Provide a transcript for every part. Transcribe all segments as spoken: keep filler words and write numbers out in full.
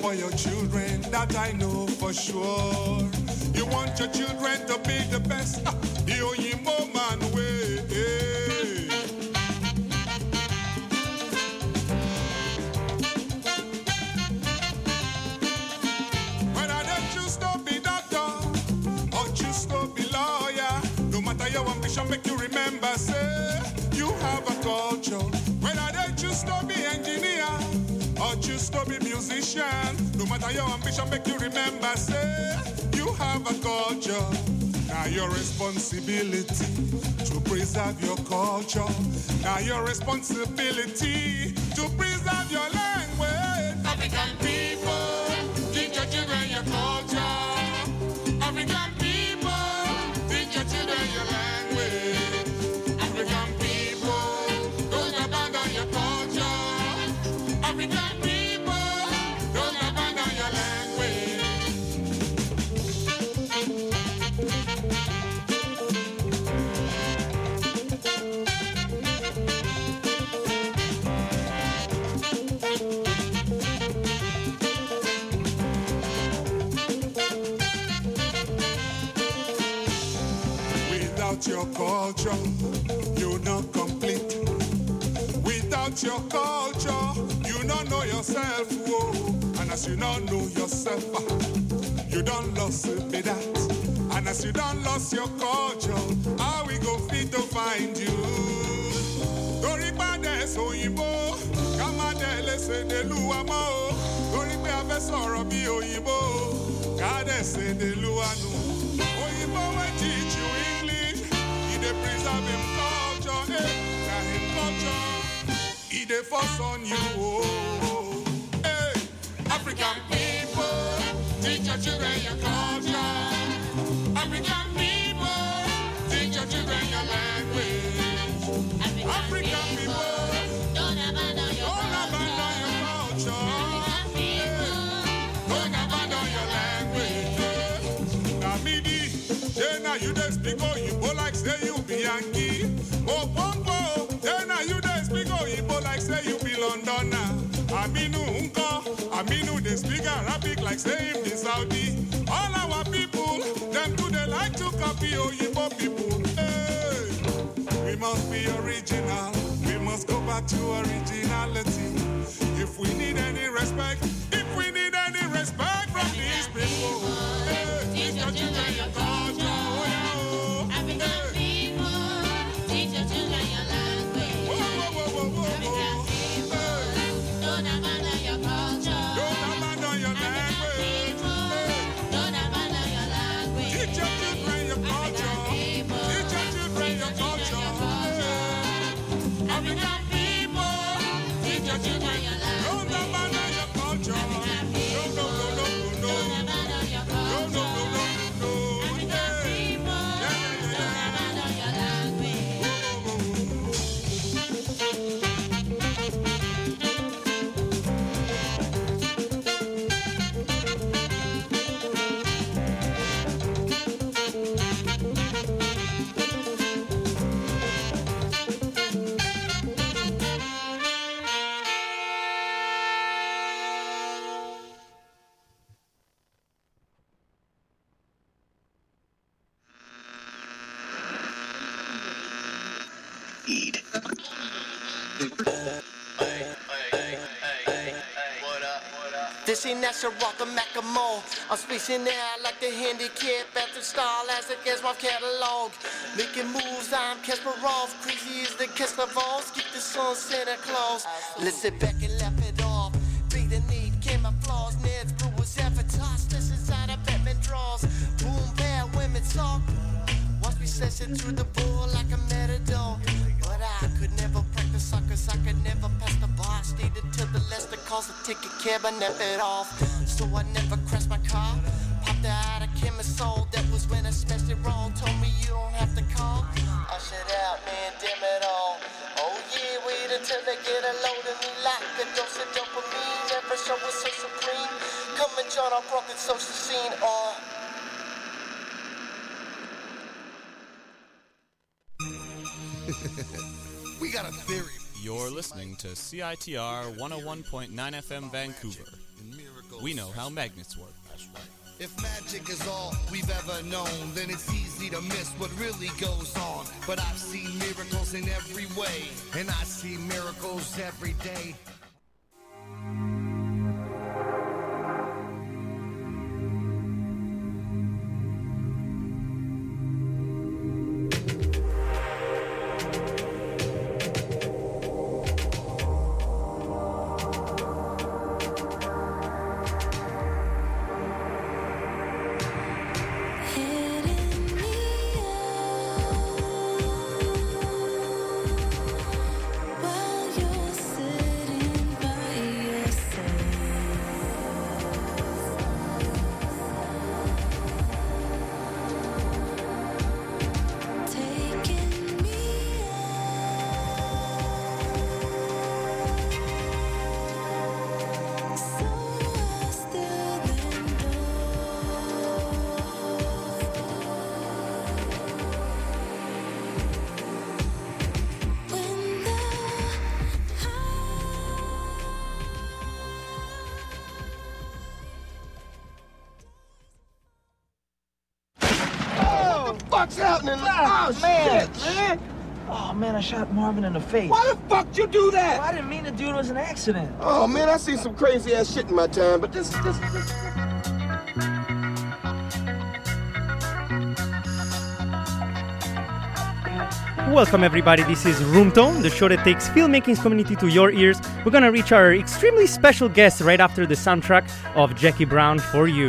for your children, that I know for sure. You want your children to be the best, ah, the Oyinbo man way. Hey. Whether they choose to be doctor or choose to be lawyer, no matter your ambition, make you remember, say, you have a culture. Whether they choose to be engineer or choose to be musician, no matter your ambition, make you remember, say, you have a culture. Now your responsibility to preserve your culture. Now your responsibility to preserve your language. African people, teach your children your culture. African people, teach your children your language. African people, don't abandon your culture. African people, don't abandon your language. Without your culture, you're not complete. Without your culture, you don't know yourself, whoa. And as you don't know yourself, you don't lost be that. And as you don't lost your culture, how we go fit to find you? Tori pade Oyinbo, kama dele se de luamo. Tori pe afe sọ̀rọ̀ bí Oyinbo, kade se de luanu. Oyinbo we teach you English, he dey preserve him culture, eh? Na him culture, he dey force on you, oh. Hey, African people, teach your children your culture. African people, teach your children your language. African, African people, don't abandon your don't abandon your culture. African people, don't abandon your language. Now, Midi, Jena, you just speak Oyinbo like say you be Yankee. Oh, Pompo, Jena, you just speak Oyinbo like say you be Londoner. Aminu Unko, Aminu they speak Arabic like say him the Saudi. All our people, them too they like to copy Oyinbo people. Hey, we must be original. We must go back to originality. If we need any respect, if we need any respect from these people, hey, teach your children your culture. Oh, yeah, oh. African people, teach your children your language. Whoa, whoa, whoa, whoa, whoa, African whoa. people, don't abandon your culture. Don't abandon your African language. people, don't abandon your language. Teach your children your culture. people, Teach your children your culture. African people, teach your children your language. Don't abandon your culture. African No, people, no, no, no, no, don't no. abandon your No, no, culture. no, no, no. African Hey. people, Yeah, yeah, yeah, don't yeah. abandon your language. This ain't Nasser Walker Macklemore. I'm spacing out like the handicap at the stall as against my catalog. Making moves, I'm Kasparov. Crazy as the Kasparovs. Keep this on Santa Claus. Let's sit back and laugh it off. Beat the need, camouflage. Ned's blue was advertised. This inside of Batman draws. Boom, bad women talk. Watch me session through the bull like a matador. But I could never practice suckers, I could never pass the bar. Stayed until the Lester calls to take a cab and nap it off. So I never crashed my car. Popped out a chemistol, that was when I smashed it wrong. Told me you don't have to call. I shut out, man, damn it all. Oh yeah, wait until they get a load of me like a dose of dopamine. Never show was so supreme. Come and join our broken social scene, or we got a theory. You're listening to C I T R one oh one point nine F M Vancouver. we know how magnets work. That's right. If magic is all we've ever known, then it's easy to miss what really goes on. But I've seen miracles in every way, and I see miracles every day. What's happening? Ah, oh, man, shit, man. Oh, man, I shot Marvin in the face. Why the fuck you do that? Well, I didn't mean to do it. It was an accident. Oh, man, I seen some crazy ass shit in my time, but this, this, this... Welcome everybody, this is Room Tone, the show that takes filmmaking's community to your ears. We're gonna reach our extremely special guest right after the soundtrack of Jackie Brown for You.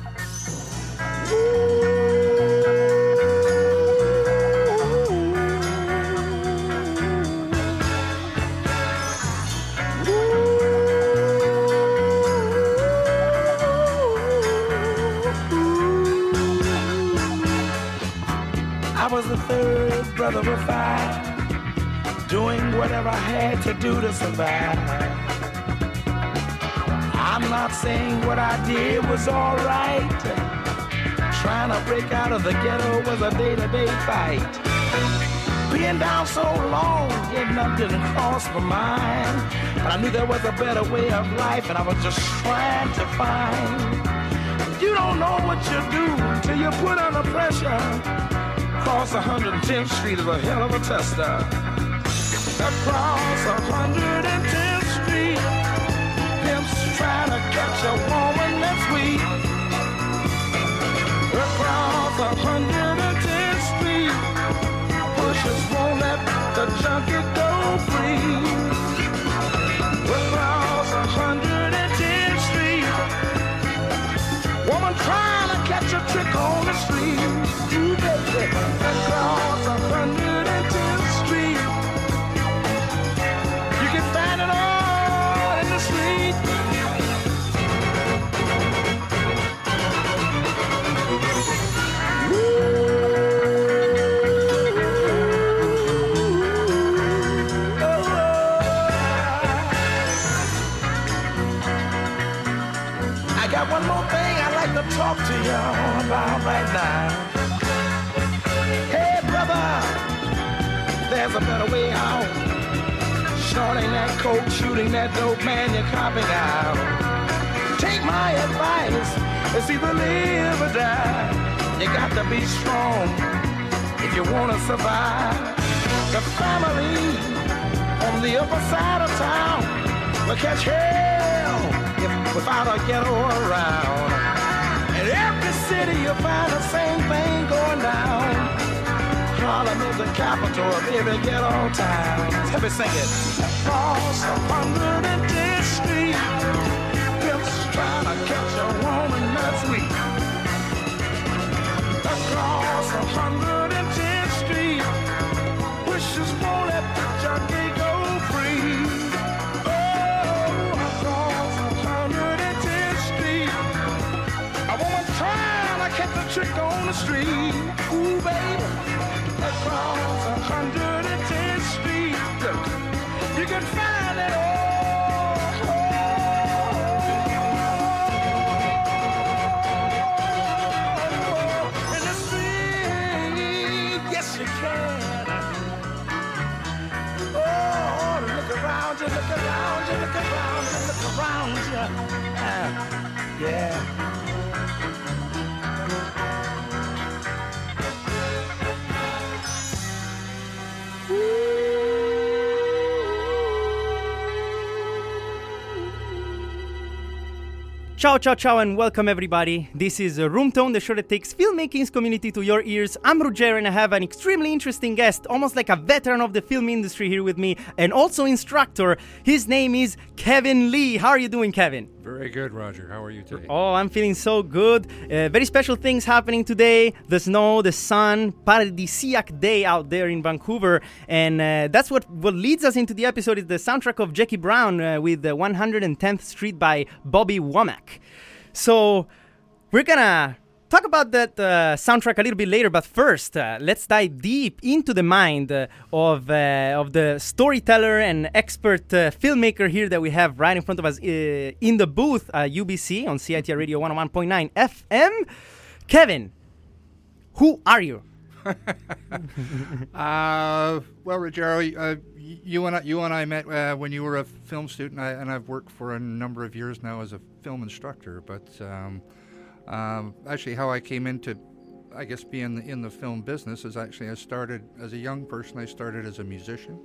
I was the third brother of five, doing whatever I had to do to survive. I'm not saying what I did was all right. Trying to break out of the ghetto was a day-to-day fight. Being down so long, getting up didn't cross my mind. But I knew there was a better way of life, and I was just trying to find. You don't know what you do till you put under pressure. Across one hundred tenth Street is a hell of a tester. Across one hundred tenth Street, pimps trying to catch a woman that's weak. Across one hundred tenth Street, pushers won't let the junkie go free. Across one hundred tenth Street, woman trying to catch a trick on the street. Ooh, baby. Across one hundred tenth Street, you can find it all in the street. I got one more thing I'd like to talk to y'all about right now. Hey, brother, there's a better way out. Snorting that coke, shooting that dope, man, you're copping out. Take my advice, it's either live or die. You got to be strong if you want to survive. The family on the upper side of town will catch hell if, without a ghetto around. In every city you'll find the same thing going down. Harlem is the capital of every ghetto town. Let me sing it. Across one hundred tenth Street, pimps trying to catch a woman that's weak. Across one hundred tenth Street, wishes won't let the junkie go free. Oh, across one hundred tenth Street, a woman trying to catch a trick on the street. Ooh, baby. Across one hundred tenth Street, you can find it all. In the street, yes you can. Oh, look around you, look around you, look around you, look around you. Uh, Yeah. Ciao, ciao, ciao, and welcome everybody. This is uh, Room Tone, the show that takes filmmaking's community to your ears. I'm Ruggero, and I have an extremely interesting guest, almost like a veteran of the film industry here with me, and also instructor. His name is Kevin Lee. How are you doing, Kevin? Very good, Roger. How are you today? Oh, I'm feeling so good. Uh, very special things happening today. The snow, the sun, paradisiac day out there in Vancouver. And uh, that's what, what leads us into the episode is the soundtrack of Jackie Brown uh, with the one hundred tenth Street by Bobby Womack. So we're gonna talk about that uh, soundtrack a little bit later, but first, uh, let's dive deep into the mind uh, of uh, of the storyteller and expert uh, filmmaker here that we have right in front of us uh, in the booth, uh, U B C on C I T R Radio one oh one point nine F M. Kevin, who are you? uh, well, Ruggero, uh, you and I, you and I met uh, when you were a film student, I, and I've worked for a number of years now as a film instructor. But um, um, actually, how I came into, I guess, being in the film business is actually I started as a young person. I started as a musician.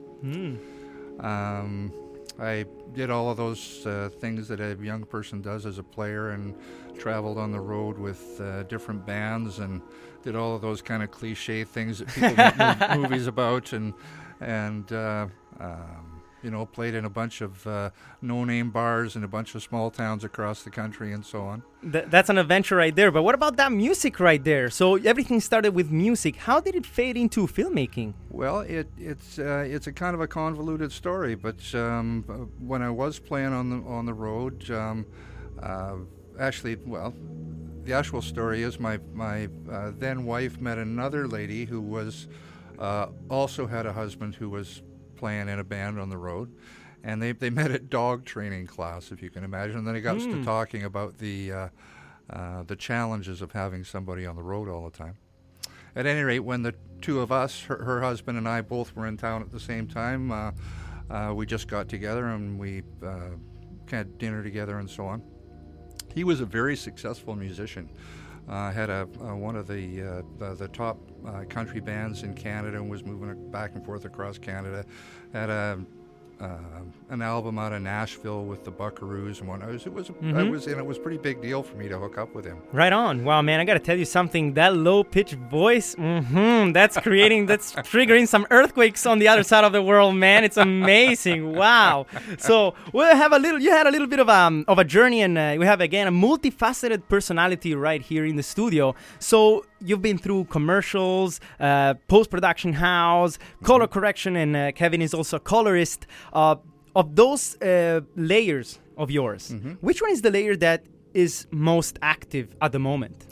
Mm. Um, I did all of those uh, things that a young person does as a player, and traveled on the road with uh, different bands, and did all of those kind of cliche things that people make mov- movies about, and and uh, um, you know, played in a bunch of uh, no-name bars in a bunch of small towns across the country, and so on. Th- that's an adventure right there. But what about that music right there? So everything started with music. How did it fade into filmmaking? Well, it it's uh, it's a kind of a convoluted story. But um, when I was playing on the on the road, um, uh, actually, well, the actual story is my my uh, then wife met another lady who was uh, also had a husband who was playing in a band on the road, and they they met at dog training class, if you can imagine. And then they got mm. to talking about the uh, uh, the challenges of having somebody on the road all the time. At any rate, when the two of us, her, her husband and I, both were in town at the same time, uh, uh, we just got together and we uh, had dinner together and so on. He was a very successful musician. Uh, had a uh, one of the uh, the, the top uh, country bands in Canada, and was moving back and forth across Canada. Had a uh, an album out of Nashville with the Buckaroos and whatnot. It was it was, mm-hmm. it was and it was a pretty big deal for me to hook up with him. Right on. Wow, man, I gotta tell you something. That low pitched voice, mm-hmm, that's creating, that's triggering some earthquakes on the other side of the world, man. It's amazing. Wow. So we'll have a little. You had a little bit of um of a journey, and uh, we have again a multifaceted personality right here in the studio. So you've been through commercials, uh, post-production house, color mm-hmm. correction, and uh, Kevin is also a colorist. Uh, of those uh, layers of yours, mm-hmm. which one is the layer that is most active at the moment?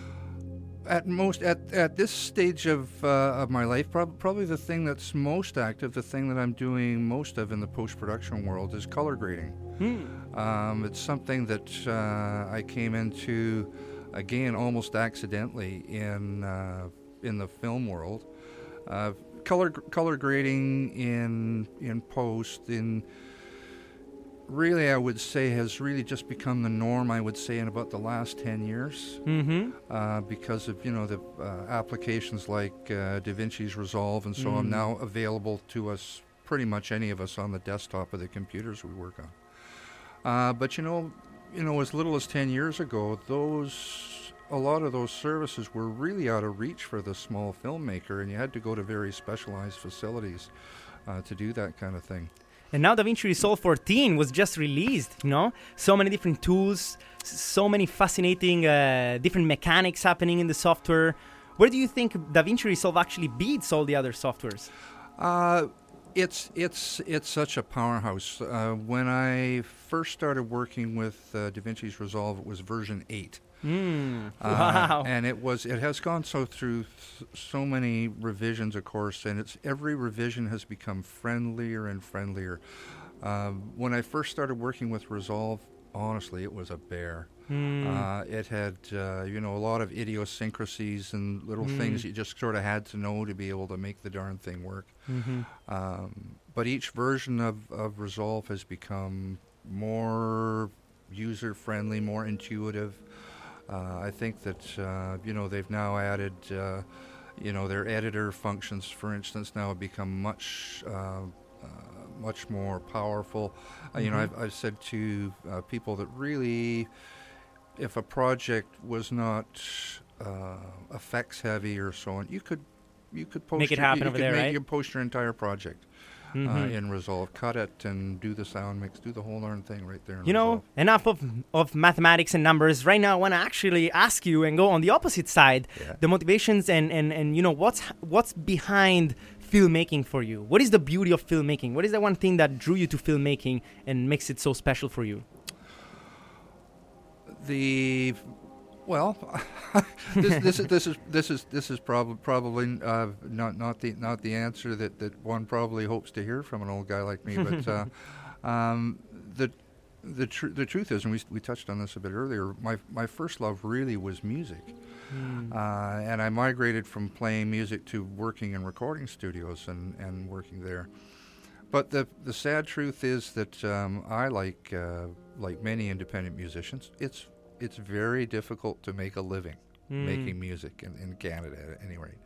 At most, at, at this stage of uh, of my life, prob- probably the thing that's most active, the thing that I'm doing most of in the post-production world is color grading. Hmm. Um, it's something that uh, I came into, again, almost accidentally in uh, in the film world. Uh, color color grading in in post in really, I would say, has really just become the norm, I would say, in about the last ten years. Mm-hmm. Uh, because of, you know, the uh, applications like uh, DaVinci's Resolve and so mm. on now available to us, pretty much any of us, on the desktop of the computers we work on. Uh, but, you know, you know, as little as ten years ago, those... a lot of those services were really out of reach for the small filmmaker, and you had to go to very specialized facilities uh, to do that kind of thing. And now DaVinci Resolve fourteen was just released, you know? So many different tools, so many fascinating uh, different mechanics happening in the software. Where do you think DaVinci Resolve actually beats all the other softwares? Uh, it's it's it's such a powerhouse. Uh, when I first started working with uh, DaVinci's Resolve, it was version eight. Mm, wow! Uh, and it was it has gone so through th- so many revisions, of course, and it's every revision has become friendlier and friendlier. Uh, when I first started working with Resolve, honestly, it was a bear. Mm. Uh, it had uh, you know a lot of idiosyncrasies and little mm. things you just sort of had to know to be able to make the darn thing work. Mm-hmm. Um, but each version of, of Resolve has become more user-friendly, more intuitive. Uh, I think that uh, you know they've now added, uh, you know, their editor functions, for instance, now have become much, uh, uh, much more powerful. Uh, you know, I've, I've said to uh, people that really, if a project was not uh, effects heavy or so on, you could, you could post Make it your- happen you, over could there, make, right? You post your entire project. Uh, in Resolve, cut it and do the sound mix, do the whole darn thing right there. In You know, Resolve. enough of of mathematics and numbers. Right now, I want to actually ask you and go on the opposite side, Yeah. the motivations and, and, and you know what's what's behind filmmaking for you. What is the beauty of filmmaking? What is the one thing that drew you to filmmaking and makes it so special for you? The well, this, this is this is this is this is prob- probably uh, not not the not the answer that, that one probably hopes to hear from an old guy like me. But uh, um, the the tr- the truth is, and we we touched on this a bit earlier. My my first love really was music, uh, and I migrated from playing music to working in recording studios and, and working there. But the the sad truth is that um, I like uh, like many independent musicians, it's it's very difficult to make a living making music in, in Canada at any rate.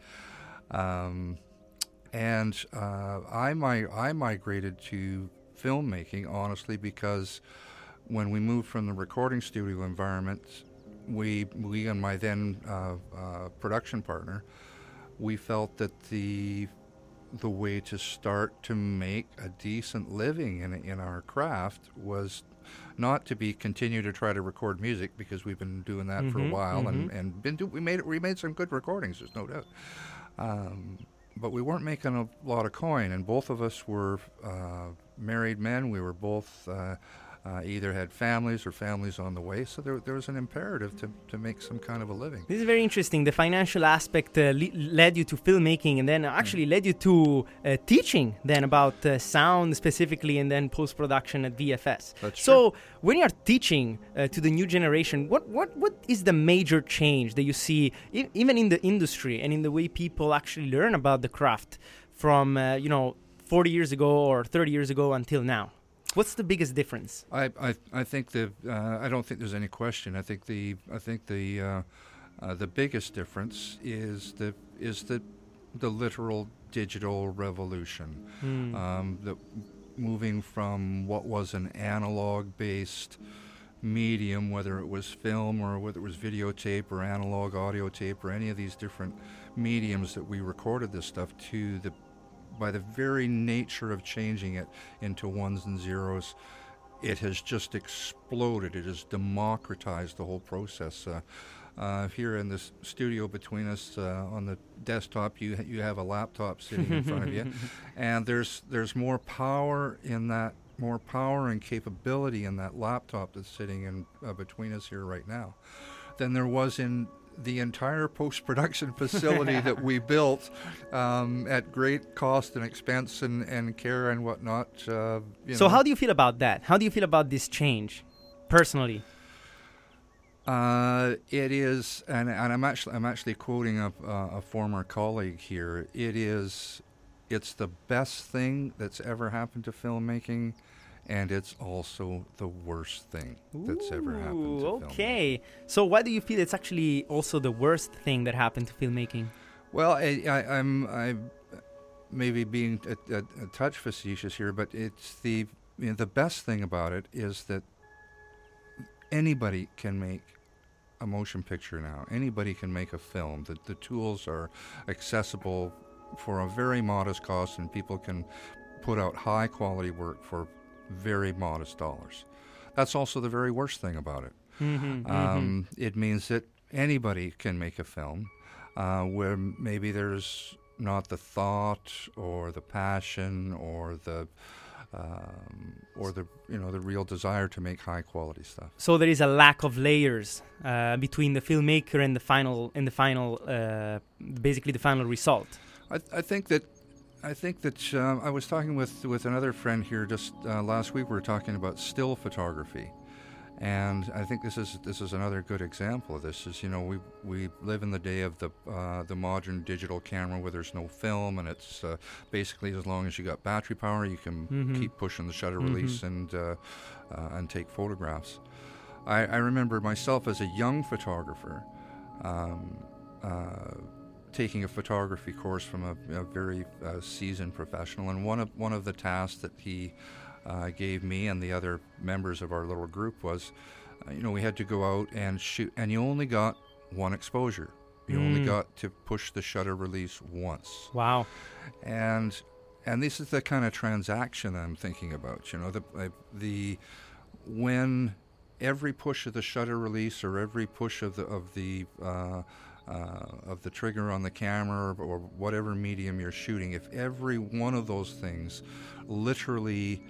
Um, and uh, I mi- I migrated to filmmaking honestly because when we moved from the recording studio environment, we we and my then uh, uh, production partner, we felt that the the way to start to make a decent living in in our craft was not to be continue to try to record music, because we've been doing that for a while and, and been do, we made it, we made some good recordings, there's no doubt. Um, but we weren't making a lot of coin, and both of us were uh, married men. We were both uh, uh, either had families or families on the way, so there, there was an imperative to, to make some kind of a living. This is very interesting. The financial aspect uh, le- led you to filmmaking, and then actually led you to uh, teaching then about uh, sound specifically, and then post-production at V F S. That's so when you're teaching uh, to the new generation, what, what, what is the major change that you see e- even in the industry and in the way people actually learn about the craft from, uh, you know, forty years ago or thirty years ago until now? What's the biggest difference? I, I, I think the uh, I don't think there's any question. I think the I think the uh, uh, the biggest difference is the is the the literal digital revolution. Hmm. Um, the moving from what was an analog-based medium, whether it was film or whether it was videotape or analog audio tape or any of these different mediums that we recorded this stuff, to the by the very nature of changing it into ones and zeros, it has just exploded. It has democratized the whole process. Uh, uh, here in this studio between us, uh, on the desktop, you ha- you have a laptop sitting in front of you, and there's there's more power in that, more power and capability in that laptop that's sitting in uh, between us here right now, than there was in the entire post-production facility that we built um, at great cost and expense and, and care and whatnot. Uh, you So know. how do you feel about that? How do you feel about this change, personally? Uh, it is, and, and I'm actually I'm actually quoting a, uh, a former colleague here. It is, it's the best thing that's ever happened to filmmaking, and it's also the worst thing that's ever happened to Ooh, filmmaking. okay. So why do you feel it's actually also the worst thing that happened to filmmaking? Well, I, I, I'm I maybe being a, a, a touch facetious here, but it's the you know, the best thing about it is that anybody can make a motion picture now. Anybody can make a film. The the tools are accessible for a very modest cost, and people can put out high quality work for very modest dollars. That's also the very worst thing about it. Mm-hmm, Um, it means that anybody can make a film uh, where maybe there's not the thought or the passion or the um, or the you know the real desire to make high quality stuff. So there is a lack of layers uh, between the filmmaker and the final, and the final, uh, basically the final result. I, I think that I think that uh, I was talking with with another friend here just uh, last week. We were talking about still photography, And I think this is this is another good example of this. Is you know we we live in the day of the uh, the modern digital camera where there's no film, and it's uh, basically as long as you got battery power, you can Mm-hmm. keep pushing the shutter Mhm. release and uh, uh, and take photographs. I, I remember myself as a young photographer um, uh, taking a photography course from a, a very uh, seasoned professional, and one of one of the tasks that he uh, gave me and the other members of our little group was, uh, you know, we had to go out and shoot, and you only got one exposure. You only Mm. got to push the shutter release once. Wow. And and this is the kind of transaction I'm thinking about. You know, the uh, the when every push of the shutter release or every push of the of the uh, uh, of the trigger on the camera or, or whatever medium you're shooting, if every one of those things literally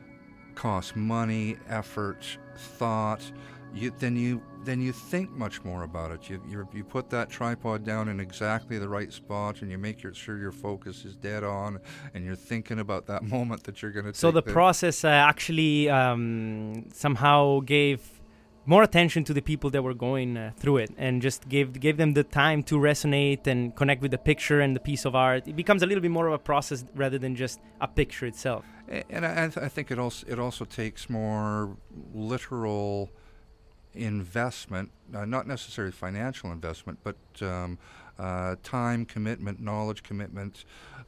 costs money, effort, thought, you, then you then you think much more about it. You you you put that tripod down in exactly the right spot, and you make your, sure your focus is dead on, and you're thinking about that moment that you're going to. So take the process uh, actually um, somehow gave more attention to the people that were going uh, through it, and just gave gave them the time to resonate and connect with the picture and the piece of art. It becomes a little bit more of a process rather than just a picture itself. A- And I, I th- I think it also it also takes more literal investment, uh, not necessarily financial investment, but um, uh, time commitment, knowledge commitment,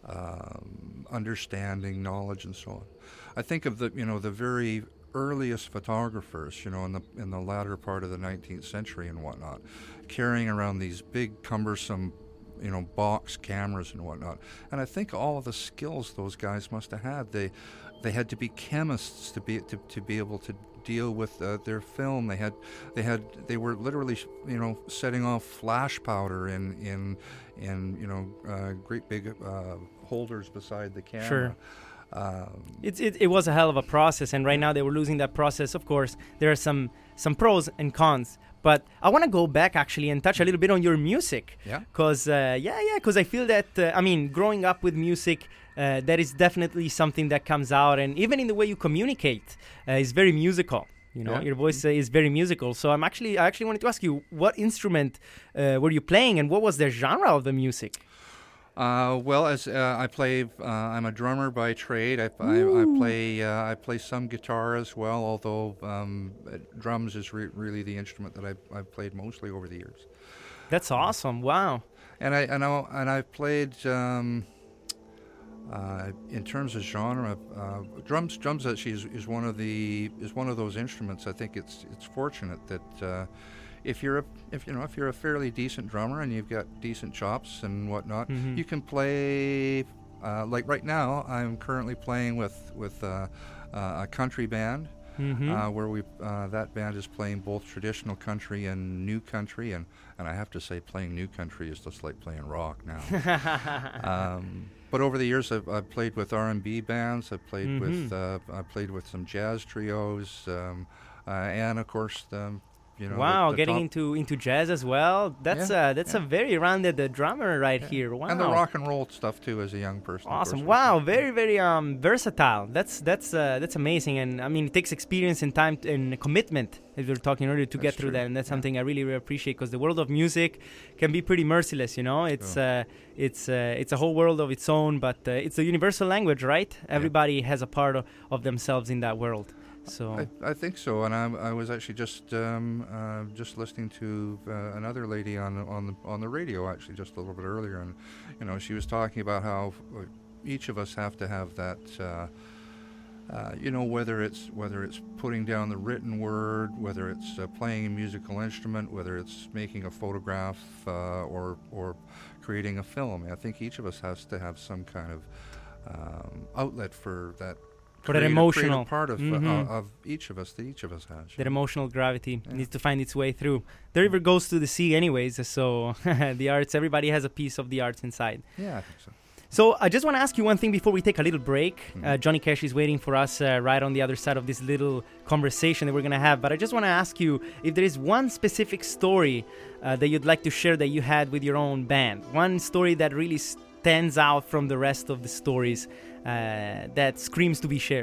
um, understanding, knowledge, and so on. I think of the you know the very earliest photographers, you know, in the in the latter part of the nineteenth century and whatnot, carrying around these big, cumbersome, you know, box cameras and whatnot. And I think all of the skills those guys must have had. They they had to be chemists to be to, to be able to deal with uh, their film. They had they had they were literally, you know, setting off flash powder in in in you know uh, great big uh, holders beside the camera. Sure. Um, It's, it, it was a hell of a process, and right now they were losing that process. Of course, there are some, some pros and cons, but I want to go back actually and touch a little bit on your music. Yeah. Because, uh, yeah, yeah, because I feel that, uh, I mean, growing up with music, uh, that is definitely something that comes out, and even in the way you communicate uh, is very musical. You know, Yeah. your voice uh, is very musical. So I'm actually, I actually wanted to ask you, what instrument uh, were you playing, and what was the genre of the music? Uh, well, as uh, I play, uh, I'm a drummer by trade. I, I, I play, uh, I play some guitar as well. Although um, uh, drums is re- really the instrument that I've, I've played mostly over the years. That's awesome! Wow. And I and I and I've played um, uh, in terms of genre. Uh, drums, drums actually is, is one of the is one of those instruments. I think it's it's fortunate that. Uh, If you're a, if you know, if you're a fairly decent drummer and you've got decent chops and whatnot, Mhm. you can play. Uh, like right now, I'm currently playing with with uh, uh, a country band, Mhm. uh, where we uh, that band is playing both traditional country and new country, and, and I have to say, playing new country is just like playing rock now. um, but over the years, I've, I've played with R and B bands. I've played Mhm. with uh, I played with some jazz trios, um, uh, and of course. Um, You know, wow, the, the getting top- into into jazz as well. That's Yeah, uh, that's yeah. a very rounded uh, drummer right here. Wow, and the rock and roll stuff too as a young person. of awesome. course. Wow, very very um versatile. That's that's uh, that's amazing. And I mean, it takes experience and time t- and commitment, as we were talking earlier, to get That's through true, that. And that's yeah. something I really really appreciate, because the world of music can be pretty merciless. You know, it's Oh. uh, it's uh, it's a whole world of its own, but uh, it's a universal language, right? Everybody has a part of, of themselves in that world. So I, I think so, and I, I was actually just um, uh, just listening to uh, another lady on the- on the on the radio actually just a little bit earlier, and you know she was talking about how uh, each of us have to have that, uh, uh, you know, whether it's whether it's putting down the written word, whether it's uh, playing a musical instrument, whether it's making a photograph uh, or or creating a film. I think each of us has to have some kind of um, outlet for that. For that creative- emotional- creative part of, Mhm. uh, of each of us that each of us has. that emotional gravity Yeah. needs to find its way through. The river goes to the sea anyways, so the arts, everybody has a piece of the arts inside. Yeah, I think so. So I just want to ask you one thing before we take a little break. Mhm. Uh, Johnny Cash is waiting for us uh, right on the other side of this little conversation that we're going to have. But I just want to ask you if there is one specific story uh, that you'd like to share that you had with your own band. One story that really stands out from the rest of the stories uh, that screams to be shared.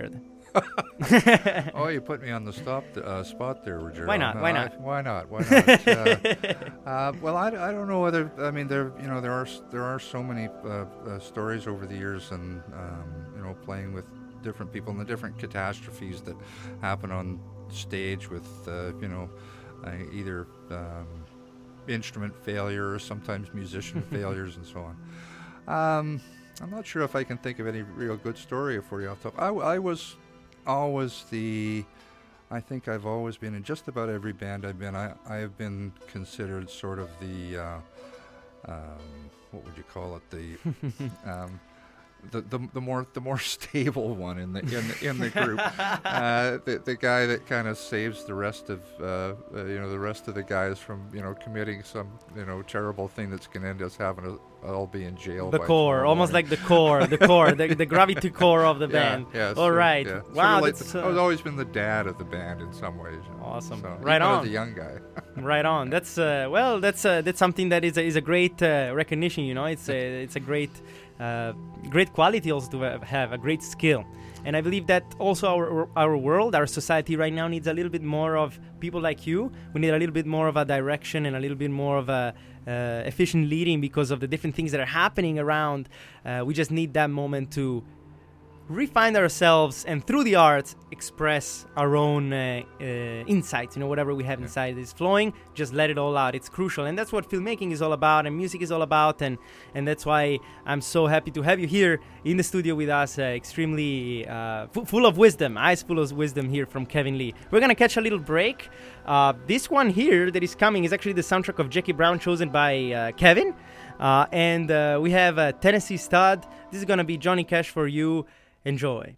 Oh, you put me on the stop uh, spot there, Roger. Why not? Uh, Why I- not? why not? Why not? uh, uh, well, I, I don't know whether I mean there you know there are s- there are so many uh, uh, stories over the years, and um, you know playing with different people and the different catastrophes that happen on stage with uh, you know uh, either um, instrument failure or sometimes musician failures and so on. Um, I'm not sure if I can think of any real good story for you off the top. I, w- I was always the, I think I've always been in just about every band I've been. I I have been considered sort of the, uh, um, what would you call it? The, um, the, the the more the more stable one in the in the, in the group, uh, the the guy that kind of saves the rest of uh, uh, you know the rest of the guys from you know committing some you know terrible thing that's going to end us having to all be in jail. The by core, tomorrow almost morning. like the core, the core, the, the gravity core of the Yeah, band. yeah, All so, right. yeah. Sort of Wow, like that's the- uh, I've always been the dad of the band in some ways. you know, Awesome. So, Right even on. as a young guy. right on. That's uh, well, that's uh, that's something that is a, is a great uh, recognition. You know, it's a it's a great uh, great quality also to have, have a great skill. And I believe that also our our world, our society right now needs a little bit more of people like you. We need a little bit more of a direction and a little bit more of a uh, efficient leading because of the different things that are happening around. Uh, we just need that moment to refine ourselves and through the arts express our own uh, uh, insights. You know, whatever we have inside is flowing, just let it all out. It's crucial, and that's what filmmaking is all about and music is all about, and and that's why I'm so happy to have you here in the studio with us. Uh, extremely uh, f- full of wisdom, eyes full of wisdom here from Kevin Lee. We're gonna catch a little break. Uh, this one here that is coming is actually the soundtrack of Jackie Brown, chosen by uh, Kevin, uh, and uh, we have uh, Tennessee Stud. This is gonna be Johnny Cash for you. Enjoy.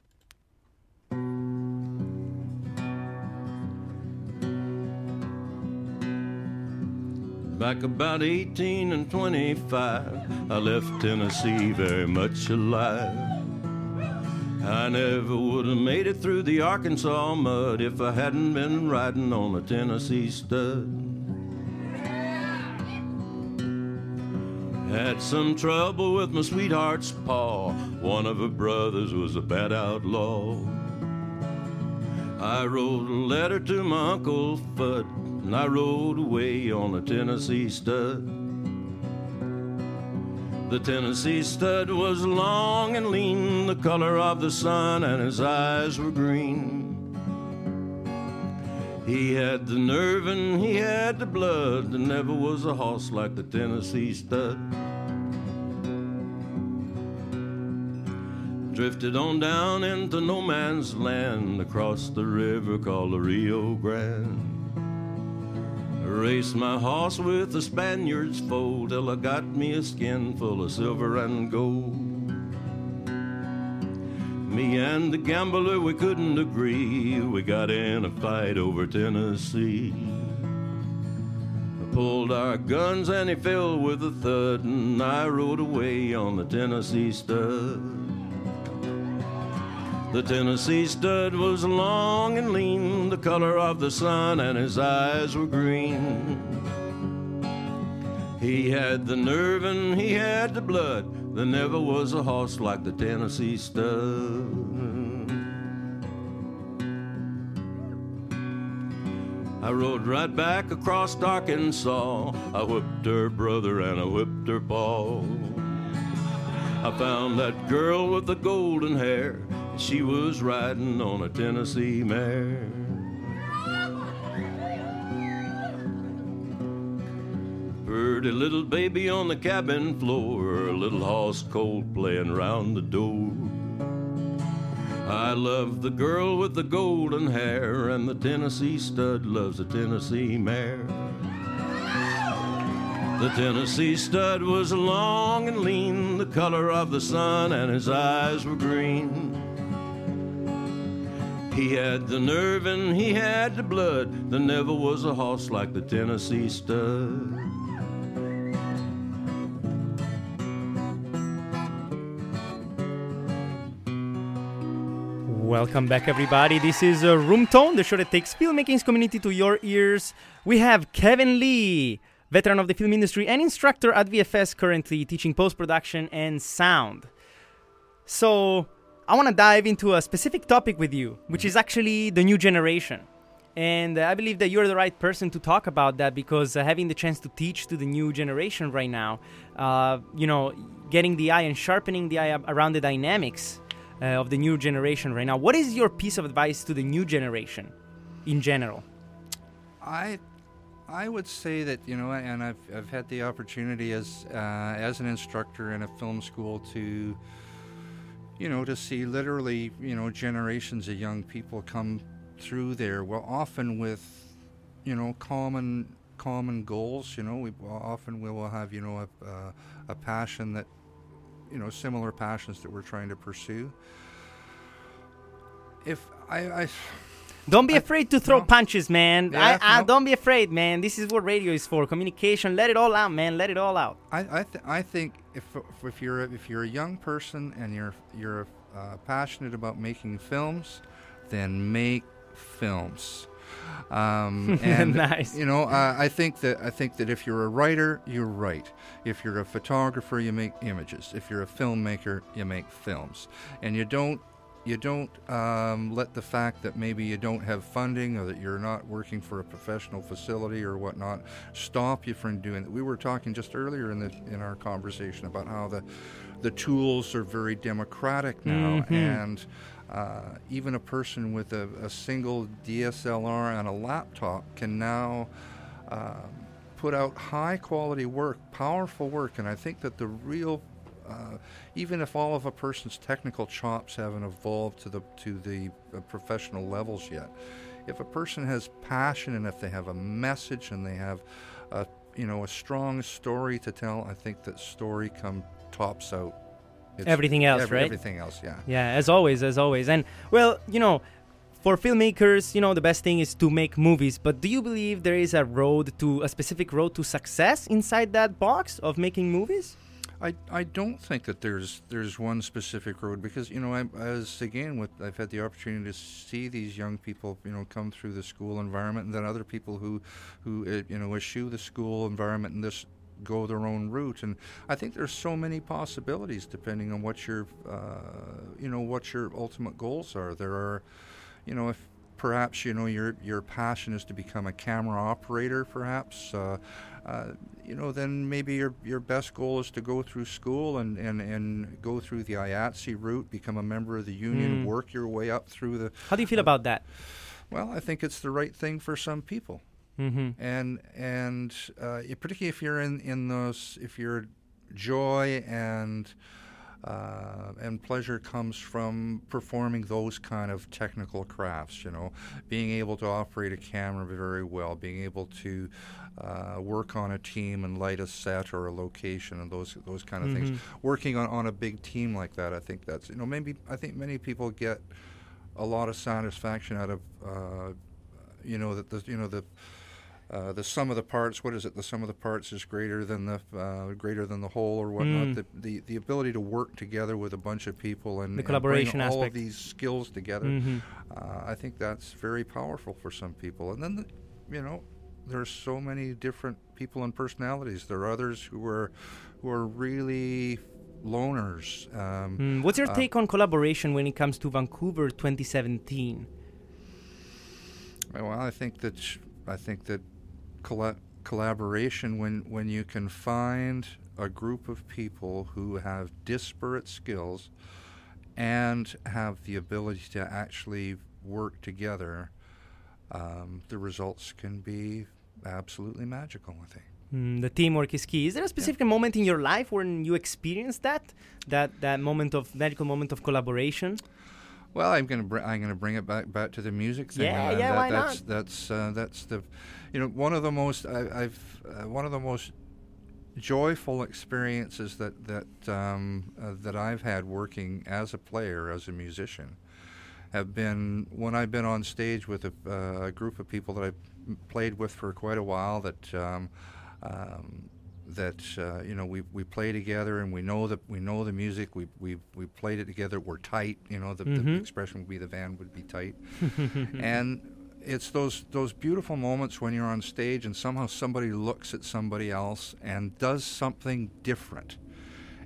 Back about eighteen and twenty-five, I left Tennessee very much alive. I never would have made it through the Arkansas mud if I hadn't been riding on a Tennessee Stud. Had some trouble with my sweetheart's paw. One of her brothers was a bad outlaw. I wrote a letter to my Uncle Fudd, and I rode away on a Tennessee Stud. The Tennessee Stud was long and lean, the color of the sun, and his eyes were green. He had the nerve and he had the blood. There never was a horse like the Tennessee Stud. Drifted on down into no man's land, across the river called the Rio Grande. Raced my horse with the Spaniard's foal till I got me a skin full of silver and gold. Me and the gambler, we couldn't agree. We got in a fight over Tennessee. I pulled our guns and he fell with a thud, and I rode away on the Tennessee Stud. The Tennessee Stud was long and lean, the color of the sun, and his eyes were green. He had the nerve and he had the blood. There never was a horse like the Tennessee Stud. I rode right back across Arkansas. I whipped her brother and I whipped her paw. I found that girl with the golden hair. She was riding on a Tennessee mare. Pretty little baby on the cabin floor, a little horse colt playing round the door. I love the girl with the golden hair, and the Tennessee Stud loves the Tennessee mare. The Tennessee Stud was long and lean, the color of the sun, and his eyes were green. He had the nerve and he had the blood. There never was a horse like the Tennessee Stud. Welcome back, everybody. This is uh, Room Tone, the show that takes filmmaking's community to your ears. We have Kevin Lee, veteran of the film industry and instructor at V F S, currently teaching post-production and sound. So, I want to dive into a specific topic with you, which is actually the new generation. And uh, I believe that you're the right person to talk about that because uh, having the chance to teach to the new generation right now, uh, you know, getting the eye and sharpening the eye around the dynamics uh, of the new generation right now. What is your piece of advice to the new generation in general? I I would say that, you know, and I've I've had the opportunity as uh, as an instructor in a film school to, you know, to see literally, you know, generations of young people come through there. Well, often with, you know, common common goals. You know, we often we will have, you know, a uh, a passion that, you know, similar passions that we're trying to pursue. If I. I Don't be I, afraid to throw no. punches, man. Yeah, I, I no. don't be afraid, man. This is what radio is for. Communication. Let it all out, man. Let it all out. I I, th- I think if if you're if you're a young person and you're you're uh, passionate about making films, then make films. Um, and nice. You know, uh, I think that I think that if you're a writer, you write. If you're a photographer, you make images. If you're a filmmaker, you make films. And you don't. You don't um, let the fact that maybe you don't have funding or that you're not working for a professional facility or whatnot stop you from doing it. We were talking just earlier in the in our conversation about how the the tools are very democratic now, mm-hmm. and uh, even a person with a, a single D S L R and a laptop can now uh, put out high quality work, powerful work, and I think that the real Uh, even if all of a person's technical chops haven't evolved to the to the uh, professional levels yet, if a person has passion and if they have a message and they have a you know a strong story to tell, I think that story come tops out it's everything else, every, right? Everything else, yeah. Yeah, as always, as always. And well, you know, for filmmakers, you know, the best thing is to make movies. But do you believe there is a road to a specific road to success inside that box of making movies? I, I don't think that there's there's one specific road because, you know, I, as again, with I've had the opportunity to see these young people, you know, come through the school environment, and then other people who, who uh, you know, eschew the school environment and just go their own route. And I think there's so many possibilities depending on what your, uh, you know, what your ultimate goals are. There are, you know, if perhaps, you know, your your passion is to become a camera operator, perhaps, uh, uh, you know, then maybe your your best goal is to go through school and, and, and go through the I A T S E route, become a member of the union, Mm. work your way up through the... How do you feel uh, about that? Well, I think it's the right thing for some people. Mm-hmm. And and uh, particularly if you're in, in those, if your joy and... Uh, and pleasure comes from performing those kind of technical crafts, you know, being able to operate a camera very well, being able to uh, work on a team and light a set or a location and those those kind of mm-hmm. things. Working on, on a big team like that, I think that's, you know, maybe I think many people get a lot of satisfaction out of, uh, you know, that the, you know, the Uh, the sum of the parts, what is it? The sum of the parts is greater than the uh, greater than the whole, or whatnot. Mm. The, the the ability to work together with a bunch of people and, The collaboration and bring all aspect. of these skills together. Mm-hmm. Uh, I think that's very powerful for some people. And then, the, you know, there's so many different people and personalities. There are others who are who are really loners. Um, Mm. What's your uh, take on collaboration when it comes to Vancouver twenty seventeen? Well, I think that sh- I think that. Colla- collaboration when, when you can find a group of people who have disparate skills and have the ability to actually work together, um, the results can be absolutely magical, I think. Mm, the teamwork is key. Is there a specific yeah. moment in your life when you experienced that, that that moment of magical moment of collaboration? Well, I'm going to br- I'm going to bring it back back to the music thing. Yeah, uh, yeah, that, why that's, not? That's uh, that's the, you know, one of the most I, I've uh, one of the most joyful experiences that that um, uh, that I've had working as a player, as a musician, have been when I've been on stage with a, uh, a group of people that I've played with for quite a while. That. Um, um, that uh, you know we we play together and we know that we know the music, we we we played it together, we're tight, you know, the, mm-hmm. the expression would be the band would be tight. And it's those those beautiful moments when you're on stage and somehow somebody looks at somebody else and does something different,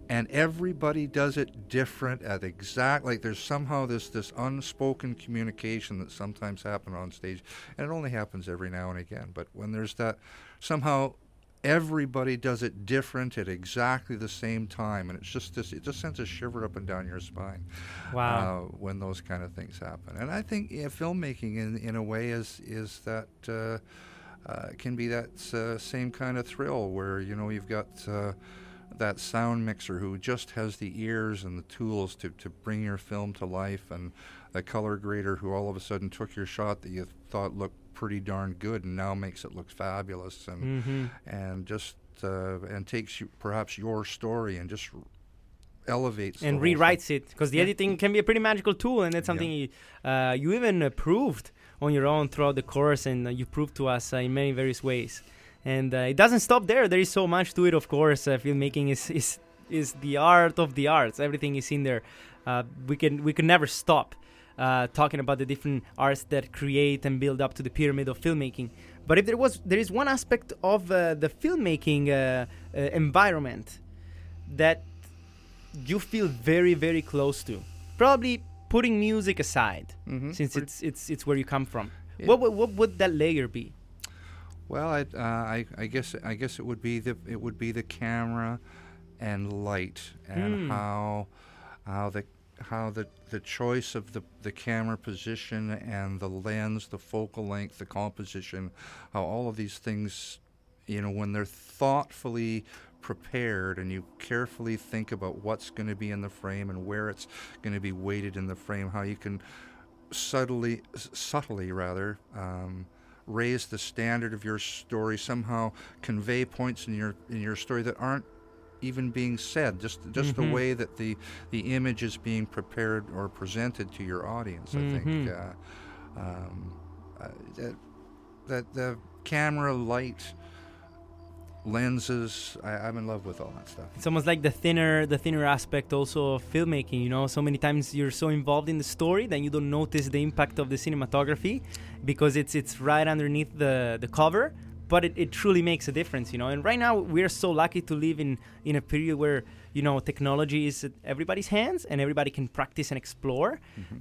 and everybody does it different at exact, like there's somehow this this unspoken communication that sometimes happens on stage, and it only happens every now and again, but when there's that, somehow everybody does it different at exactly the same time, and it's just this, it just sends a shiver up and down your spine. Wow. Uh, when those kind of things happen. And I think yeah, filmmaking in in a way is is that uh, uh, can be that uh, same kind of thrill where, you know, you've got uh, that sound mixer who just has the ears and the tools to, to bring your film to life, and the color grader who all of a sudden took your shot that you thought looked pretty darn good and now makes it look fabulous, and Mm-hmm. and just uh, and takes you, perhaps your story and just r- elevates and the whole rewrites thing. it, because the Yeah. editing can be a pretty magical tool, and that's something you, uh, you even uh, proved on your own throughout the course, and uh, you proved to us uh, in many various ways. And uh, it doesn't stop there. There is so much to it, of course. Uh, filmmaking is, is is the art of the arts. Everything is in there. Uh, we can we can never stop uh, talking about the different arts that create and build up to the pyramid of filmmaking. But if there was there is one aspect of uh, the filmmaking uh, uh, environment that you feel very, very close to, probably putting music aside, Mhm. since Pretty- it's it's it's where you come from. Yeah. What, what what would that layer be? Well, I, uh, I, I guess I guess it would be the it would be the camera and light, and Hmm. how how the how the the choice of the the camera position and the lens, the focal length, the composition, how all of these things, you know, when they're thoughtfully prepared and you carefully think about what's going to be in the frame and where it's going to be weighted in the frame, how you can subtly s- subtly rather um, raise the standard of your story, somehow convey points in your in your story that aren't even being said, just just Mhm. the way that the the image is being prepared or presented to your audience. I think Mhm. uh, um, uh, that, that the camera, light, lenses, I, I'm in love with all that stuff. It's almost like the thinner the thinner aspect also of filmmaking, you know. So many times you're so involved in the story that you don't notice the impact of the cinematography, because it's it's right underneath the the cover, but it, it truly makes a difference, you know. And right now we're so lucky to live in in a period where, you know, technology is at everybody's hands and everybody can practice and explore.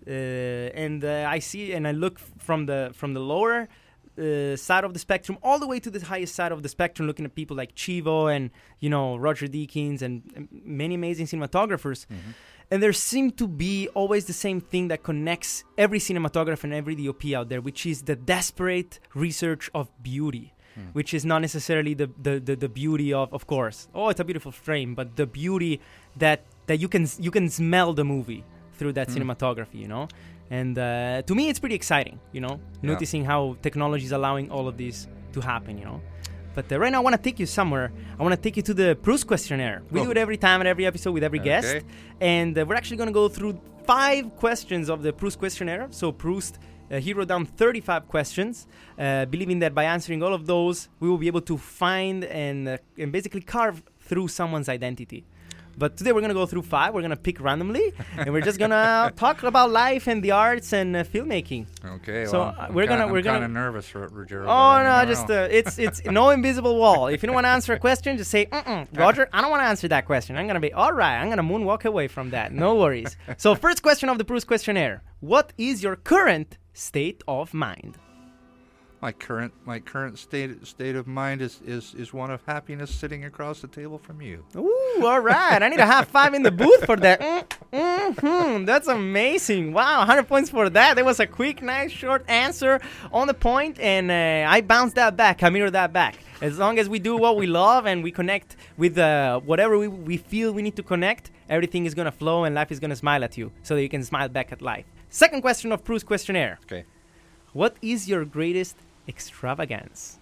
Uh, and uh, I see and I look f- from the from the lower uh, side of the spectrum all the way to the highest side of the spectrum, looking at people like Chivo and, you know, Roger Deakins and, and many amazing cinematographers. And there seem to be always the same thing that connects every cinematographer and every D O P out there, which is the desperate research of beauty, which is not necessarily the, the, the, the beauty of, of course, oh, it's a beautiful frame, but the beauty that, that you can you can smell the movie through that cinematography, you know? And uh, to me, it's pretty exciting, you know, Yeah. noticing how technology is allowing all of this to happen, you know. But uh, right now, I want to take you somewhere. I want to take you to the Proust questionnaire. We Oh. do it every time and every episode with every guest. Okay. And uh, we're actually going to go through five questions of the Proust questionnaire. So Proust, uh, he wrote down thirty-five questions, uh, believing that by answering all of those, we will be able to find and, uh, and basically carve through someone's identity. But today we're going to go through five. We're going to pick randomly, and we're just going to talk about life and the arts and uh, filmmaking. Okay, So, well, uh, I'm we're kinda, gonna- we're I'm kind gonna- of nervous, R- Rogero. Oh but I no, don't just know. uh, it's it's no invisible wall. If you don't want to answer a question, just say, Mm-mm, Roger, I don't want to answer that question. I'm gonna be all right. I'm gonna moonwalk away from that. No worries. So first question of the Proust questionnaire: what is your current state of mind? My current my current state state of mind is, is, is one of happiness, sitting across the table from you. Ooh, all right. I need a high five in the booth for that. Mm, mm-hmm. That's amazing. Wow, one hundred points for that. That was a quick, nice, short answer on the point, and uh, I bounced that back. I mirrored that back. As long as we do what we love and we connect with uh, whatever we, we feel we need to connect, everything is going to flow and life is going to smile at you so that you can smile back at life. Second question of Proust questionnaire. Okay. What is your greatest extravagance?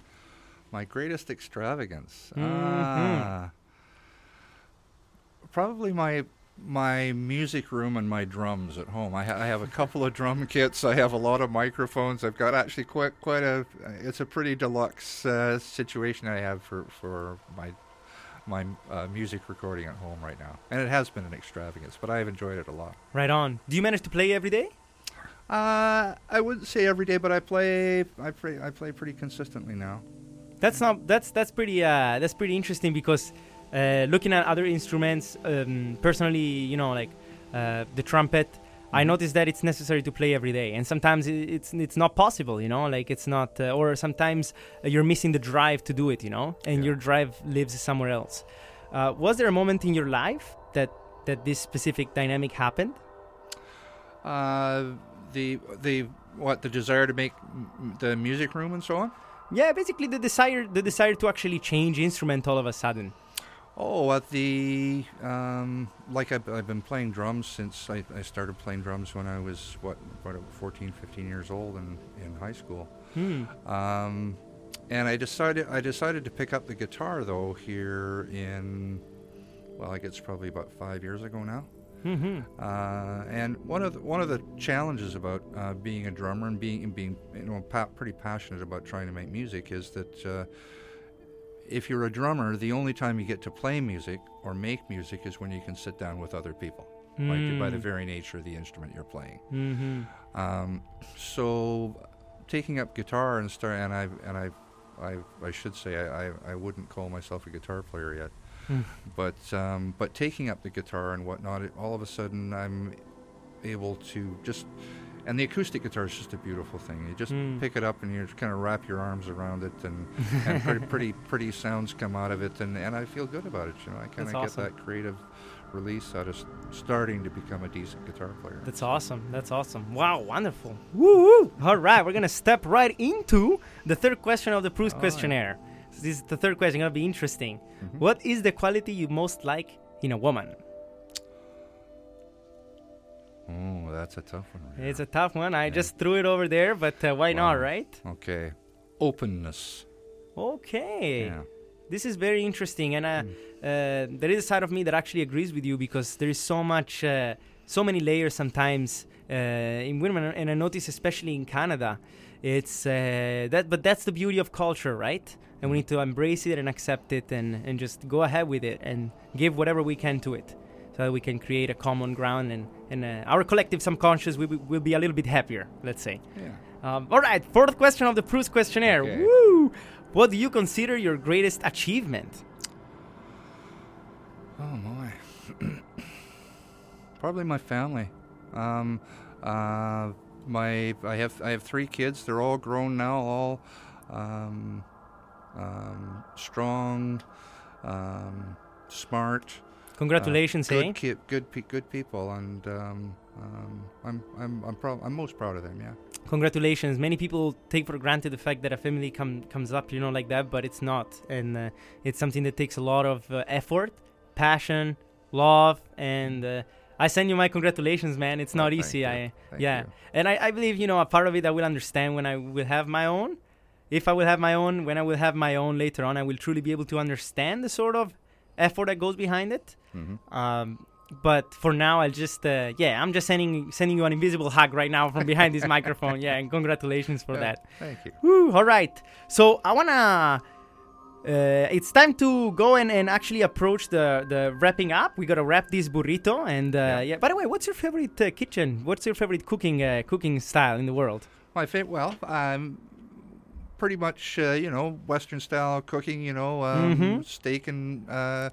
My greatest extravagance. Mhm. Ah, probably my my music room and my drums at home. I, ha- I have a couple of drum kits. I have a lot of microphones. I've got actually quite quite a. It's a pretty deluxe uh, situation I have for for my my uh, music recording at home right now, and it has been an extravagance, but I've enjoyed it a lot. Right on. Do you manage to play every day? Uh, I wouldn't say every day, but I play. I play. I play pretty consistently now. That's not. That's that's pretty. Uh, that's pretty interesting because uh, looking at other instruments, um, personally, you know, like uh, the trumpet, I noticed that it's necessary to play every day, and sometimes it's it's not possible, you know, like it's not, uh, or sometimes uh, you're missing the drive to do it, you know, and Yeah. your drive lives somewhere else. Uh, was there a moment in your life that that this specific dynamic happened? Uh, the the what the desire to make m- the music room and so on. Yeah, basically the desire the desire to actually change instrument all of a sudden. Oh, at the um, like I've, I've been playing drums since I, I started playing drums when I was what what fourteen, fifteen years old in, in high school. Hmm. Um, and I decided I decided to pick up the guitar though here in well I guess it's probably about five years ago now. Mm-hmm. Uh, and one of the, one of the challenges about uh, being a drummer and being and being you know pa- pretty passionate about trying to make music is that uh, if you're a drummer, the only time you get to play music or make music is when you can sit down with other people, Mm. like by the very nature of the instrument you're playing. Mm-hmm. Um, so taking up guitar and start and I and I I I should say I, I, I wouldn't call myself a guitar player yet. Mm. But um, but taking up the guitar and whatnot, it, all of a sudden I'm able to just, and the acoustic guitar is just a beautiful thing. You just Mm. pick it up and you just kind of wrap your arms around it, and, and pretty pretty pretty sounds come out of it, and, and I feel good about it. You know, I kind That's of awesome. get that creative release out of s- starting to become a decent guitar player. That's awesome. That's awesome. Wow, wonderful. Woo woo. All right, we're going to step right into the third question of the Proust Oh, yeah. questionnaire. So this is the third question. Going to be interesting. Mhm. What is the quality you most like in a woman? Oh, that's a tough one. right It's a tough one. I Yeah. just threw it over there, but uh, why not, Wow. right? now. Okay, openness. Okay. Yeah. This is very interesting, and uh, Mm. uh, there is a side of me that actually agrees with you because there is so much, uh, so many layers sometimes uh, in women, and I notice especially in Canada, it's uh, that. But that's the beauty of culture, right? And we need to embrace it and accept it, and, and just go ahead with it and give whatever we can to it, so that we can create a common ground, and and uh, our collective subconscious will, will- will be a little bit happier. Let's say. Yeah. Um, all right, fourth question of the Proust questionnaire. Okay. Woo! What do you consider your greatest achievement? Oh my. Probably my family. Um, uh, my I have I have three kids. They're all grown now. All um, um, strong, um, smart. Congratulations, uh, eh? good, ki- good, pe- good people, and um, um, I'm I'm I'm proud. I'm most proud of them. Yeah. Congratulations. Many people take for granted the fact that a family come, comes up, you know, like that, but it's not. And uh, it's something that takes a lot of uh, effort, passion, love, and uh, I send you my congratulations, man. It's Oh, not thank easy. you. I Thank yeah. you. And I, I believe, you know, a part of it I will understand when I will have my own. If I will have my own, when I will have my own later on, I will truly be able to understand the sort of effort that goes behind it. Mm-hmm. Um, but for now, I'll just, uh, yeah, I'm just sending sending you an invisible hug right now from behind this microphone. Yeah, and congratulations for Yeah, that. Thank you. Woo, all right. So I wanna. Uh, it's time to go and, and actually approach the, the wrapping up. We gotta wrap this burrito, and uh, yeah. Yeah. By the way, what's your favorite uh, kitchen? What's your favorite cooking uh, cooking style in the world? My favorite. Well, um, pretty much, uh, you know, Western style cooking. You know, um, Mhm. steak and uh,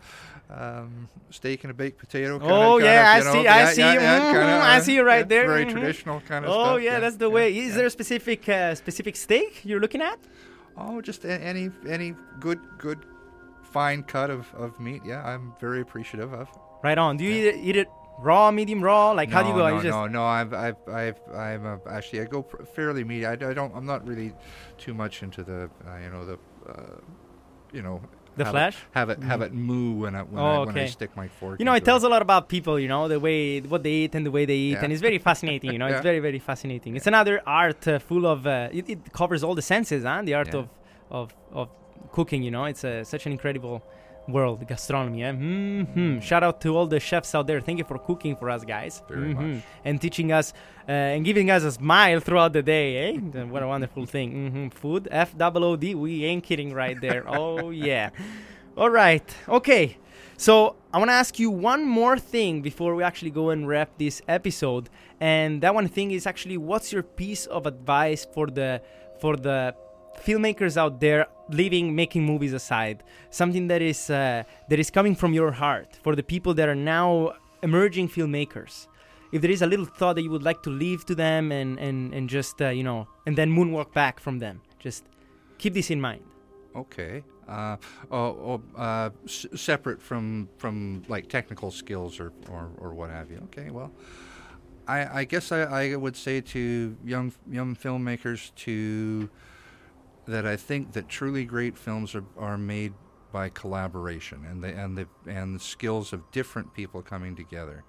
um, steak and a baked potato. Kinda, Oh, kinda, yeah, I you know, see- I yeah, see yeah, you. yeah, Mhm, kinda, I uh, see you right yeah, there. Very Mhm. traditional kind of Oh stuff. yeah, that's the yeah, way. Is yeah. there a specific uh, specific steak you're looking at? Oh, just a- any any good good fine cut of, of meat. Yeah, I'm very appreciative of. Right on. Do you eat, it, eat it raw, medium raw? Like how do you No, go? No, you just no, no. I've, I've, I've, I'm a, actually I go pr- fairly meaty. I, I don't. I'm not really too much into the, uh, you know, the, uh, you know, The have flesh? It, have it, have Mhm. it moo when I when, Oh, I, when I okay. stick my fork. You know, it into tells a lot about people, you know, the way, what they eat and the way they eat. Yeah. And it's very fascinating, you know, it's Yeah. very, very fascinating. It's another art uh, full of, uh, it, it covers all the senses, huh? The art Yeah. of, of, of cooking, you know, it's uh, such an incredible world, gastronomy. Eh? Mm-hmm. Shout out to all the chefs out there. Thank you for cooking for us, guys. Very Mhm. much. And teaching us uh, and giving us a smile throughout the day, eh? Uh, what a wonderful thing. Mm-hmm. Food, F O O D, we ain't kidding right there. Oh, yeah. All right. Okay. So I want to ask you one more thing before we actually go and wrap this episode. And that one thing is actually, what's your piece of advice for the for the filmmakers out there living, making movies aside, something that is uh, that is coming from your heart for the people that are now emerging filmmakers. If there is a little thought that you would like to leave to them and, and, and just, uh, you know, and then moonwalk back from them, just keep this in mind. Okay. Uh, oh, oh, uh, s- separate from, from like technical skills or, or, or what have you. Okay, well, I, I guess I, I would say to young young filmmakers to that I think that truly great films are, are made by collaboration and the and the and the skills of different people coming together.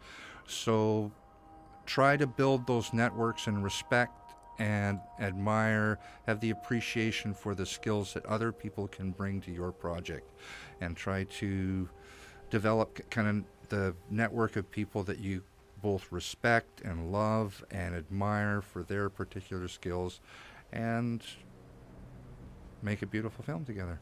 So try to build those networks and respect and admire, have the appreciation for the skills that other people can bring to your project, and try to develop kind of the network of people that you both respect and love and admire for their particular skills, and make a beautiful film together.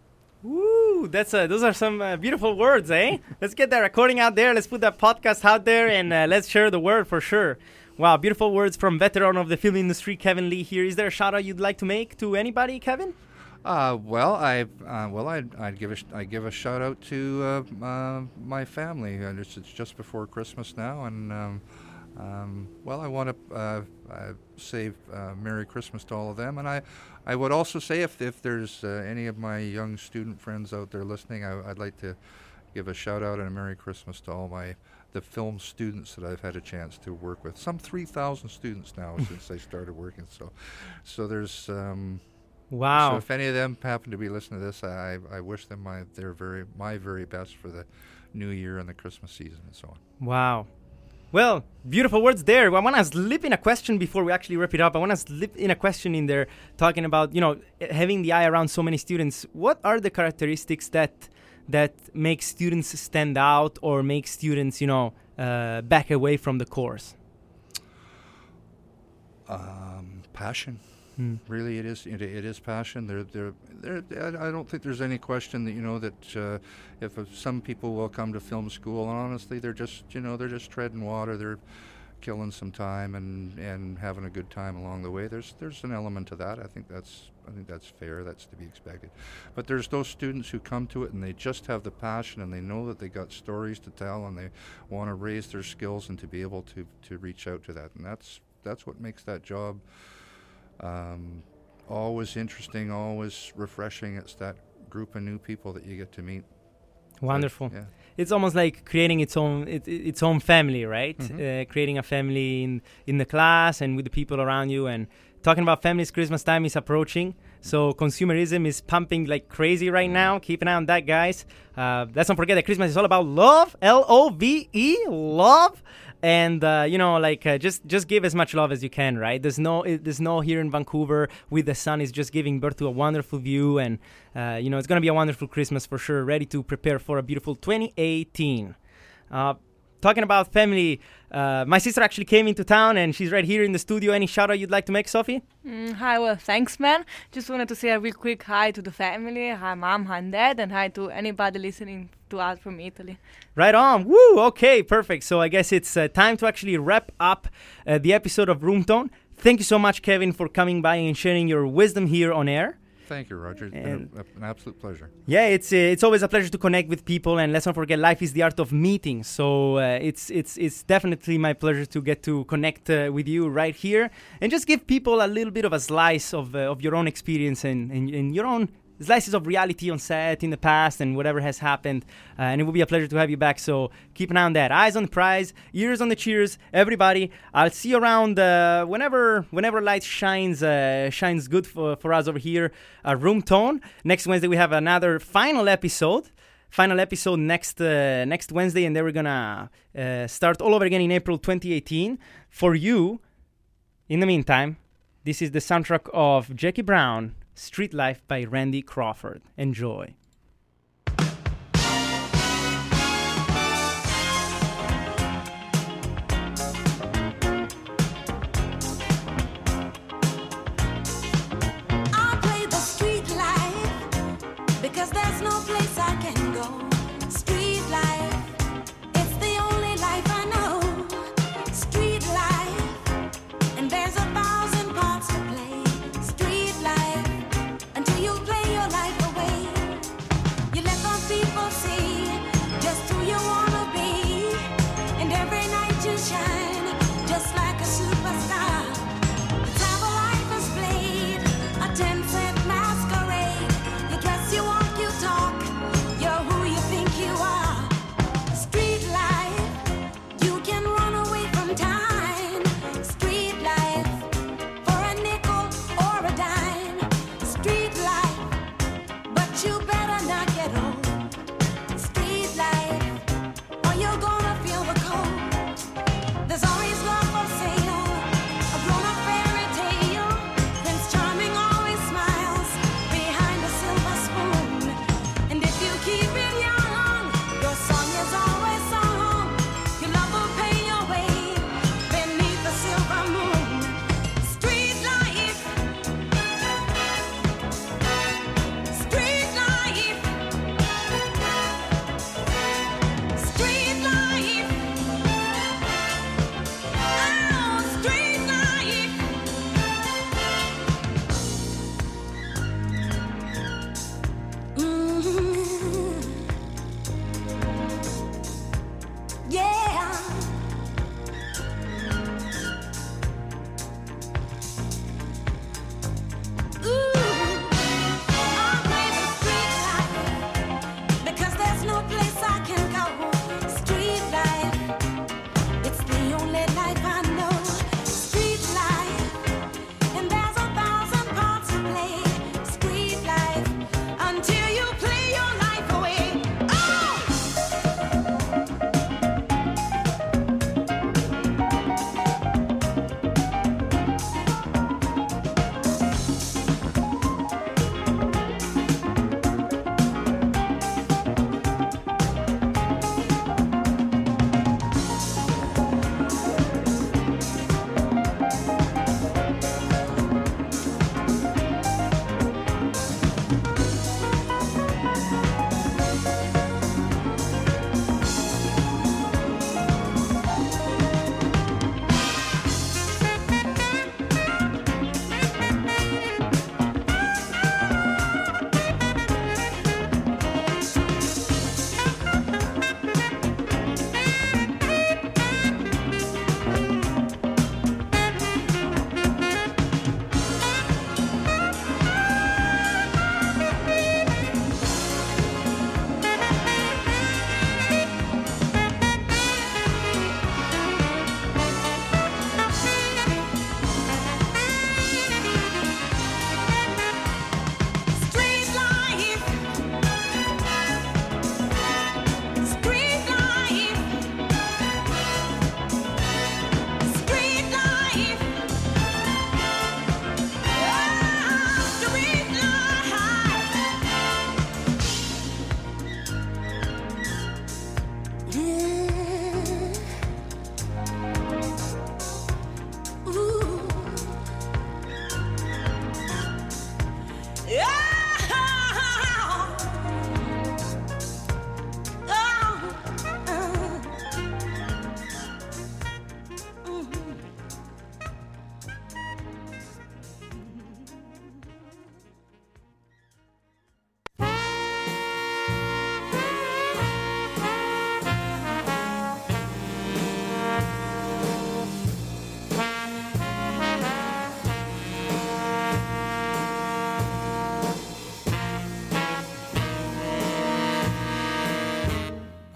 Woo! That's uh, those are some uh, beautiful words, eh? Let's get that recording out there. Let's put that podcast out there, and uh, let's share the word for sure. Wow, beautiful words from veteran of the film industry, Kevin Lee here. Is there a shout out you'd like to make to anybody, Kevin? Uh, well, I uh, well I'd, I'd give a sh- I give a shout out to uh, uh, my family. Uh, it's, it's just before Christmas now, and um, um, well, I want to uh, uh, say uh, Merry Christmas to all of them. And I, I would also say if if there's uh, any of my young student friends out there listening, I, I'd like to give a shout out and a Merry Christmas to all my the film students that I've had a chance to work with. Some three thousand students now since I started working. So, so there's. Um, Wow! So if any of them happen to be listening to this, I I wish them my their very my very best for the New Year and the Christmas season and so on. Wow. Well, beautiful words there. I want to slip in a question before we actually wrap it up. I want to slip in a question in there talking about, you know, having the eye around so many students. What are the characteristics that that make students stand out or make students, you know, uh, back away from the course? Um, passion. Hmm. Really, it is. It, it is passion. There, there, there. I don't think there's any question that you know that uh, if uh, some people will come to film school, and honestly, they're just you know they're just treading water. They're killing some time and, and having a good time along the way. There's there's an element to that. I think that's I think that's fair. That's to be expected. But there's those students who come to it and they just have the passion and they know that they got stories to tell and they want to raise their skills and to be able to to reach out to that. And that's that's what makes that job. Um, always interesting, always refreshing. It's that group of new people that you get to meet. Wonderful. Yeah. It's almost like creating its own it, its own family, right? Mm-hmm. Uh, creating a family in in the class and with the people around you. And talking about families, Christmas time is approaching, so consumerism is pumping like crazy right now. Keep an eye on that, guys. Uh, let's not forget that Christmas is all about love, L O V E, love. And uh, you know, like uh, just just give as much love as you can, right? There's no it, there's no here in Vancouver with the sun is just giving birth to a wonderful view, and uh, you know it's gonna be a wonderful Christmas for sure. Ready to prepare for a beautiful twenty eighteen. Uh, talking about family, uh, my sister actually came into town, and she's right here in the studio. Any shout out you'd like to make, Sophie? Mm, hi, well, thanks, man. Just wanted to say a real quick hi to the family. Hi, mom, hi, dad, and hi to anybody listening to us from Italy. Right on. Woo! Okay, perfect. So I guess it's uh, time to actually wrap up uh, the episode of Room Tone. Thank you so much, Kevin, for coming by and sharing your wisdom here on air. Thank you, Roger. It's been a, a, an absolute pleasure. Yeah, it's uh, it's always a pleasure to connect with people, and let's not forget, life is the art of meeting. So uh, it's it's it's definitely my pleasure to get to connect uh, with you right here and just give people a little bit of a slice of uh, of your own experience and, and, and your own slices of reality on set in the past and whatever has happened. Uh, and it will be a pleasure to have you back. So keep an eye on that. Eyes on the prize, ears on the cheers, everybody. I'll see you around uh, whenever whenever light shines uh, shines good for, for us over here at Room Tone. Next Wednesday we have another final episode. Final episode next uh, next Wednesday, and then we're gonna uh, start all over again in April twenty eighteen. For you, in the meantime, this is the soundtrack of Jackie Brown, Street Life by Randy Crawford. Enjoy. I play the street life because there's no place I can go. Street life, it's the only life I know. Street life, and there's a thousand parts to play. Street life,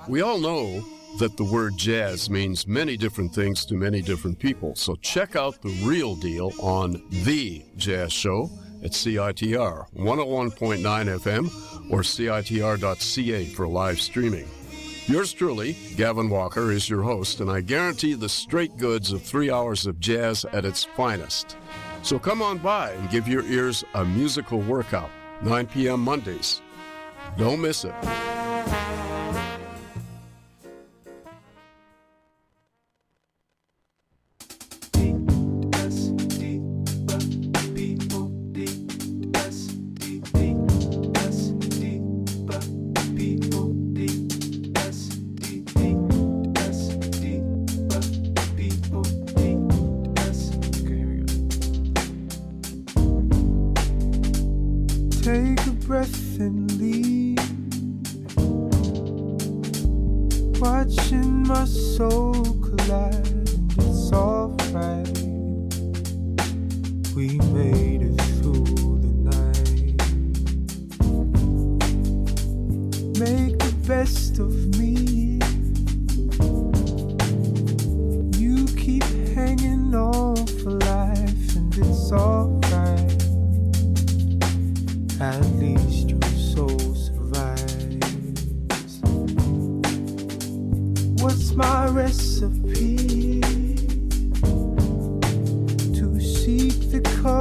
We all know that the word jazz means many different things to many different people, so check out The Real Deal on The Jazz Show at C I T R one oh one point nine F M or C I T R dot C A for live streaming. Yours truly, Gavin Walker, is your host, and I guarantee the straight goods of three hours of jazz at its finest. So come on by and give your ears a musical workout, nine p.m. Mondays. Don't miss it. Take a breath and leave, watching my soul collide, and it's alright. We made it through the night. Make the best of me. You keep hanging on for life, and it's alright. At least your soul survives. What's my recipe? To seek the